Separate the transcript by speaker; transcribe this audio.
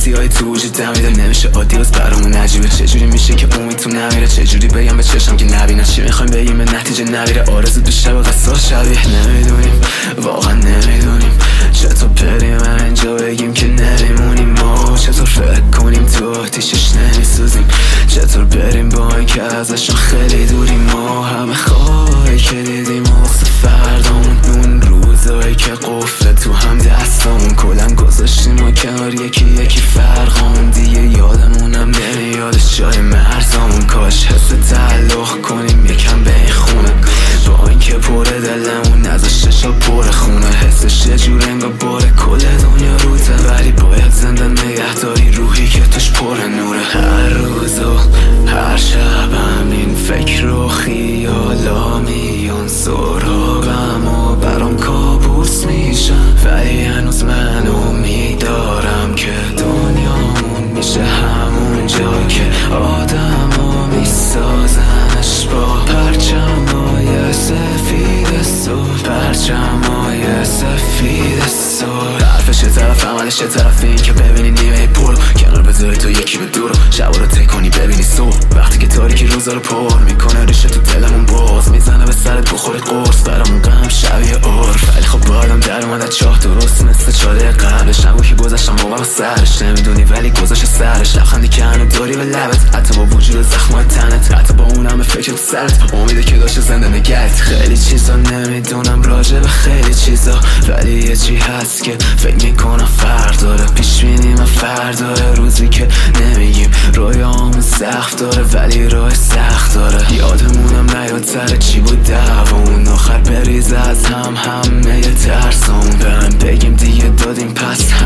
Speaker 1: های تو وجود دمیده، نمیشه عادی واسه برامون عجیبه. چجوری میشه که امید تو نمیره؟ چجوری بگم به چشم که نبینه؟ چی میخوایم بگیم به نتیجه نمیره؟ آرزو تو شب قصاص شبیه. نمیدونیم، واقعا نمیدونیم چطور بریم اینجا بگیم که نمیمونیم. ما چطور فکر کنیم تو آتیشش نمیسوزیم؟ چطور بریم با این که ازشون خیلی دوریم؟ ما همه خواهی که دیدیم واسه فردامون، اون روزایی که قفله تو هم دستامون کلن گذاشتیم و کنار یکی فرقامون. دیگه یادمونم نمیادش جای مرزامون. کاش حس تعلق کنیم یکم به این خونه، با این که پر دلمون نذاشته شا پر خونه. حسش یه جور انگار باره کل دنیا روته، ولی باید زنده نگه داری روحی که توش پر نوره. هر روز و هر شبم این فکر و خیالا میان سراغم و برام کابوس میشن، ولی هنوز من امید دارم که دنیامون میشه همون جا که آدم ها میسازنش با پرچمای سفید صبح، پرچمای سفید صبح. حرفش یه طرف عملش یه طرف، این که ببینی نیمه پول کنار بذاری تو یکی به دور، شبا رو تکنی ببینی صبح. وقتی که تاریکی روزا رو پر میکنه ریشه تو دلمون باز میزنه به سرت بخوری قرص، برامون غم شبیه عرف. ولی خب بادم در اومد چاه درست مثل چاله قبلش، نگو که گذاشتم موقع سرش نمیدونی ولی گذاشت سرش. لبخندی که هنو داری به لبت، حتی با وجود زخمای تنت، حتی با اون همه فکر تو سرت، امیده که داشته زنده نگهت. خیلی چیزا نمیدونم راجع به خیلی چیزا، ولی یه چی هست که فکر میکنم فردا داره. پیش بینیم فردا روزی که نمیگیم، رویامون سخت داره ولی راه سخت داره. یادمونم نیاد سر چی بود دعوامون، آخر بریز از هم همه ترسامون. برم بگیم دیگه دادیم پس